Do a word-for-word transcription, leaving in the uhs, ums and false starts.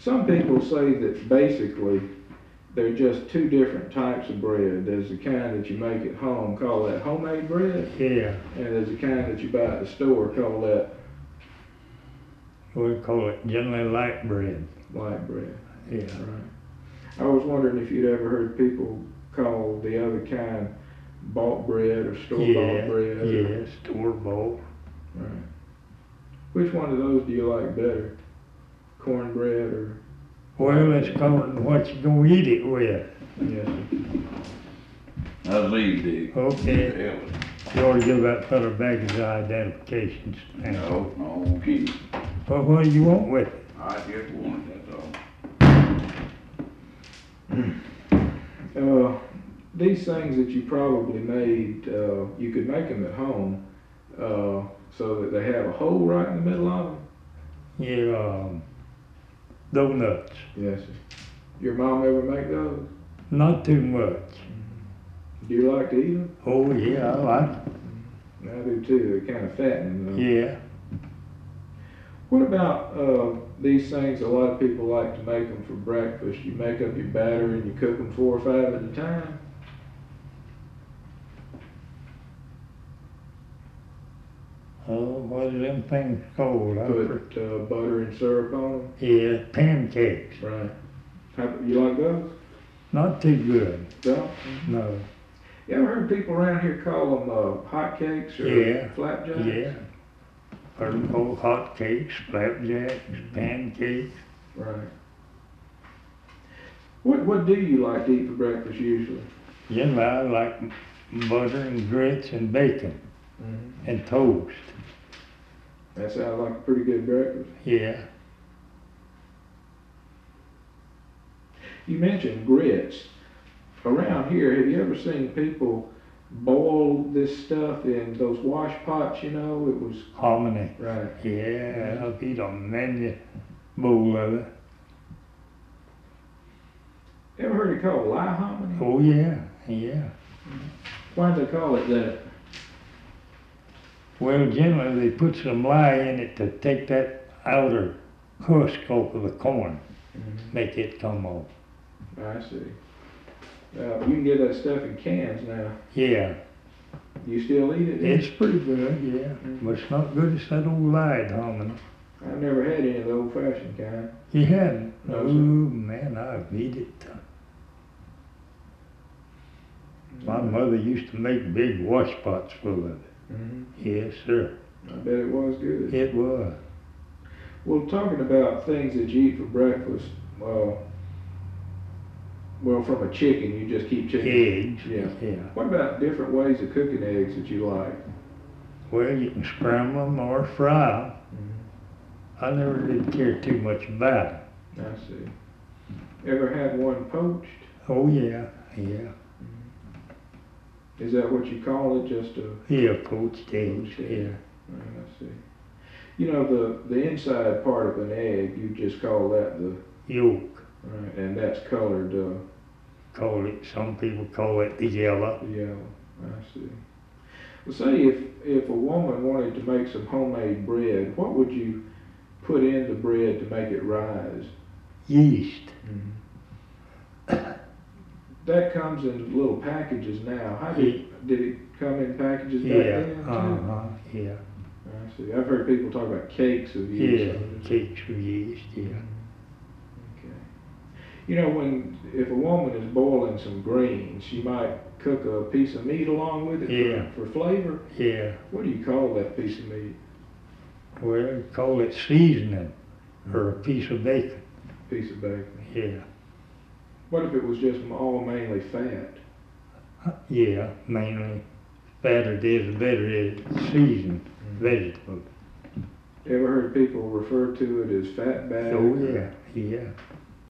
Some people say that basically they're just two different types of bread. There's the kind that you make at home, call that homemade bread. Yeah. And there's the kind that you buy at the store, call that We call it generally light bread. light bread. Yeah. Right. I was wondering if you'd ever heard people call the other kind bought bread or store-bought Yeah, bread. yeah, store-bought. Right. Which one of those do you like better? Cornbread or? Well, it's called what you gonna eat it with. Yes, sir. I leave the. Okay. You ought to give that fellow back his identifications. And No, no, keep it. Well, what do you want with it? I just want, that's all. Uh, these things that you probably made, uh, you could make them at home, uh, so that they have a hole right in the middle of them. Yeah, um, donuts. Yes, sir. Your mom ever make those? Not too much. Do you like to eat them? Oh, yeah, I like it. I do too. They're kind of fattening though. Yeah. What about uh, these things? A lot of people like to make them for breakfast. You make up your batter and you cook them four or five at a time. Oh, what are them things called? I for- Put uh, butter and syrup on them. Yeah, pancakes. Right. How, you like those? Not too good. No? No. You ever heard people around here call them uh, hot cakes or Yeah. flapjacks? Yeah. Purple hot cakes, flapjacks, pancakes. Right. What What do you like to eat for breakfast usually? Generally, I like butter and grits and bacon Mm-hmm. and toast. That sounds like a pretty good breakfast. Yeah. You mentioned grits. Around here, have you ever seen people boil this stuff in those wash pots, you know? It was... Hominy. Right. Yeah, I'll eat a many bowl of it. Ever heard it called lye hominy? Oh, yeah, yeah. Why do they call it that? Well, generally, they put some lye in it to take that outer husk off of the corn, Mm-hmm. make it come off. I see. Uh, you can get that stuff in cans now. Yeah, You still eat it? it's pretty good, yeah, but it's not good as that old light hominy. I've never had any of the old-fashioned kind. You hadn't? No, Oh, sir. man, I've eat it. My mother used to make big wash pots full of it. Mm-hmm. Yes, sir. I bet it was good. It was. Well, talking about things that you eat for breakfast, uh, well, from a chicken, you just keep chicken. Eggs. Yeah. Yeah. What about different ways of cooking eggs that you like? Well, you can scramble them or fry them. I never did care too much about it. I see. Ever had one poached? Oh, yeah, yeah. Is that what you call it? Just a Yeah, poached eggs, Poached egg. yeah. Right, I see. You know, the, the inside part of an egg, you just call that the, Yolk, right, and that's colored, uh, call it, some people call it the yellow. yellow. I see. Well, say if, if a woman wanted to make some homemade bread, what would you put in the bread to make it rise? Yeast. That comes in little packages now. How did, did it come in packages back Yeah, then too? uh-huh, yeah. I see. I've heard people talk about cakes of yeast. Yeah, cakes with yeast, yeah. Okay. You know, when if a woman is boiling some greens, she might cook a piece of meat along with it Yeah. for, for flavor. Yeah, What do you call that piece of meat? well, you call it seasoning, or a piece of bacon, Piece of bacon. yeah. What if it was just all mainly fat? Yeah, mainly fatter it is, the better it is, seasoned vegetable. Ever heard people refer to it as fat bag? Oh, yeah, yeah.